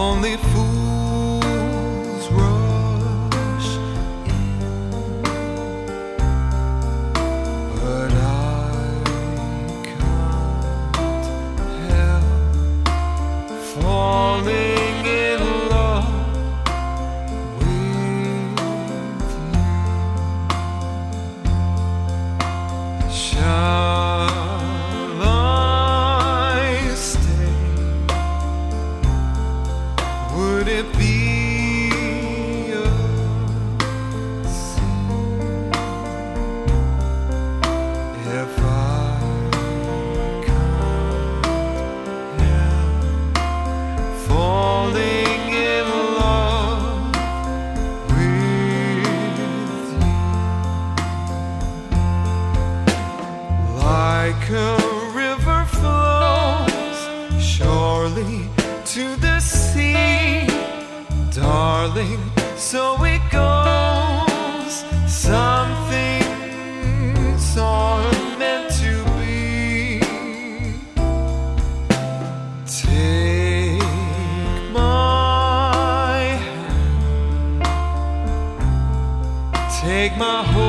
Only fools rush in, but I can't help falling in love with you. Shall I stay? Would it be a sin if I can't help falling in love with you? Like a river flows surely to the sea, darling, so it goes. Some things are meant to be. Take my hand, take my whole